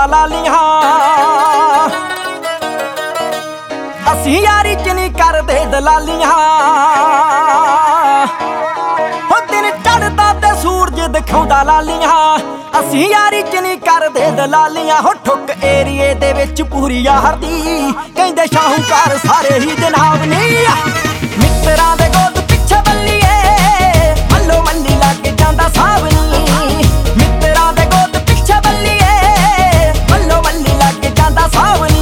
ਲਾਲੀਆਂ ਅਸੀਂ ਯਾਰੀ ਚ ਨਹੀਂ ਕਰਦੇ ਦਲਾਲੀਆਂ ਹੋ ਦਿਨ ਚੜ੍ਹਦਾ ਤੇ ਸੂਰਜ ਦਿਖਾਉਂਦਾ ਲਾਲੀਆਂ ਅਸੀਂ ਯਾਰੀ ਚ ਨਹੀਂ ਕਰਦੇ ਦਲਾਲੀਆਂ ਹੋ ਠੁੱਕ ਏਰੀਏ ਦੇ ਵਿੱਚ ਪੂਰੀ ਯਾਰ ਦੀ ਕਹਿੰਦੇ ਸ਼ਾਹੂਕਾਰ ਸਾਰੇ ਹੀ ਜਨਾਬ ਨਹੀਂ ਮਿੱਤਰਾਂ ਦੇ ਗੋਦ ਪਿੱਛੇ ਬੱਲੀਏ ਮੱਲੋ ਮੱਲੀ ਲੱਗ ਜਾਂਦਾ ਸਾਵਨੀ ਮਿੱਤਰਾਂ ਦੇ ਗੋਦ ਪਿੱਛੇ ਬੱਲੀਏ ਮੱਲੋ ਮੱਲੀ ਲੱਗ ਜਾਂਦਾ ਸਾਵਨੀ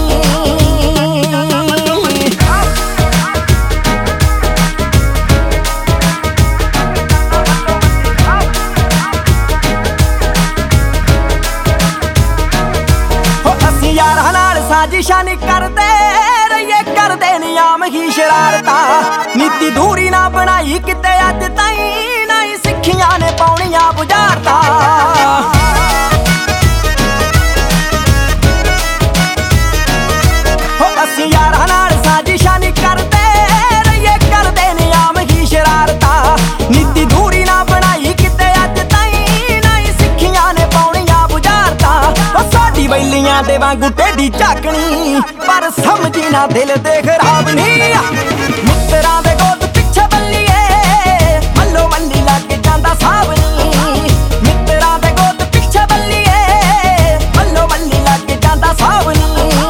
यारां नाल साजिशां नहीं करदे रहिए करदे नियाम ही शरारतां नीति दूरी ना बनाई किते अज ताईं ना ही सिक्खियां ने पाउणियां बुझारतां हो असीं यारां नाल साजिशां नहीं करदे रहिए करदे नियाम ही शरारतां नीति दूरी ना बनाई किते अज ताईं ना ही सिक्खियां ने पाउणियां बुझारतां साडी बैलियां दे वांगू टेढ़ी झाकनी पर समझी ना दिल दे खराब नहीं मित्तरां दे गोद पिछे बल्लीए मल्लो मल्ली लग जांदा सावनी मित्तरां दे गोद पिछे बल्लीए मल्लो मल्ली लग जांदा सावनी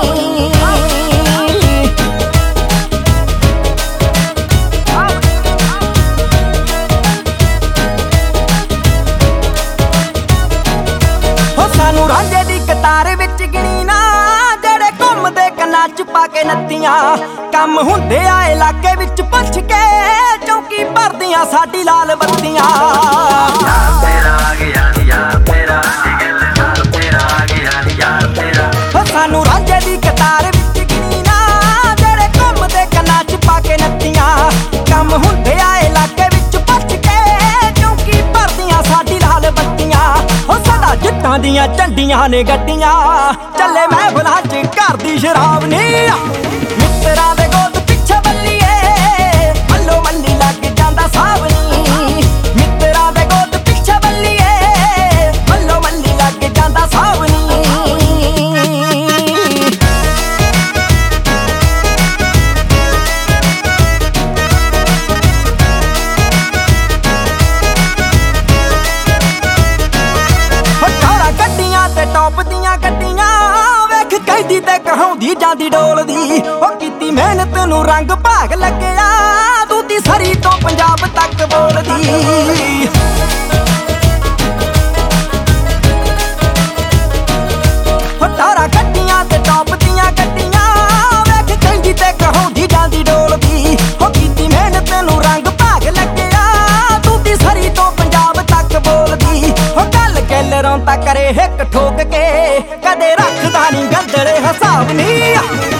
हो सानू रांझे दी कतार विच गिणी ना जेड़े घुमदे कन्नां च पा के नत्तियां कम हुंदे आ इलाके विच पुछ के चौकी भरदियां साडी लाल बत्तियां सानू रांझे दी कतार विच गिणी ना जेड़े घुमदे कन्नां च पा के नत्तियां कम हुंदे आ इलाके विच पुछ के चौकी भरदियां साडी लाल बत्तियां हो साडा जिट्टां दियां झंडियां ने गड्डियां चले महफिलां च घर दी शराब नहीं मित्तरां दे गोद पिछे बल्लीए मल्लो मल्ली लग जांदा सावनी मित्तरां दे गोद पिछे बल्लीए मल्लो मल्ली लग जांदा सावनी टॉप दियां गड्डियां वेख कैदी ते कहाउंदी जांदी डोलदी ओ कीती मेहनत नूं रंग भाग लगया तू ती सरी तो पंजाब तक बोलदी हो तारा गड्डियां ते टॉप दियां गड्डियां वेख कैदी ते कहाउंदी जांदी डोलदी ओ कीती मेहनत नूं रंग भाग लगया तू ती सरी तो पंजाब तक बोलदी हो गल कैलरों ता करे हिक ठोक के कदे रखदा नहीं गंदड़े हिसाब नहीं